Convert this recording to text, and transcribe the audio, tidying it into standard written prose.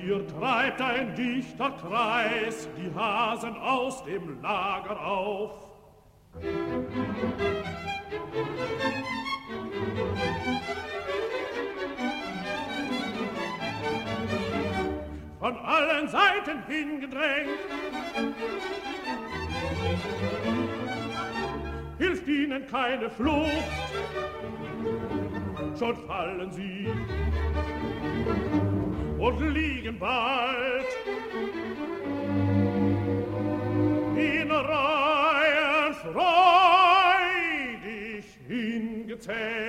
Hier treibt ein dichter Kreis die Hasen aus dem Lager auf. Von allen Seiten hingedrängt hilft ihnen keine Flucht, schon fallen sie und liegen bald in Reihen freudig hingezählt.